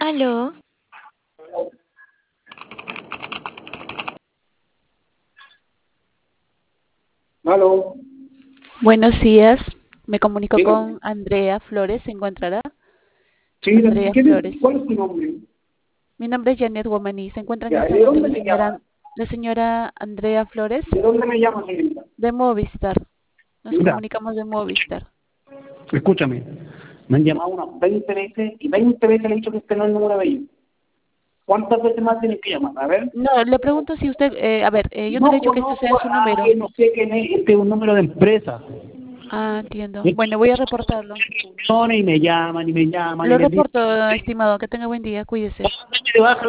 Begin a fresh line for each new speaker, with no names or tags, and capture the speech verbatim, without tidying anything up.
Aló,
Aló,
Buenos días, me comunico
dígame.
con Andrea Flores, ¿se encontrará?
Sí, ¿de
Andrea
quién
Flores.
es? ¿Cuál es tu nombre?
Mi nombre es Janet Womaní, se encuentra en
Ya,
este
¿de
momento
dónde
la
me llama?
señora, la señora Andrea Flores
¿De dónde me llama, señorita?
de Movistar. Nos
Mira,
comunicamos de Movistar.
escúchame. Me han llamado unas veinte veces y veinte veces le he dicho que este no es el número de ellos. ¿Cuántas veces más tienes que llamar? A ver.
No, le pregunto si usted, eh, a ver, eh, yo no le
No
he dicho que esto sea
conozco
su
a
número.
nadie, no sé quién es. Este es un número de empresa.
Ah, entiendo.
Me
Bueno, voy a reportarlo.
llaman y me llaman y me llaman y
Lo
les digo,
reporto, estimado, que tenga buen día, cuídese.
"Te baja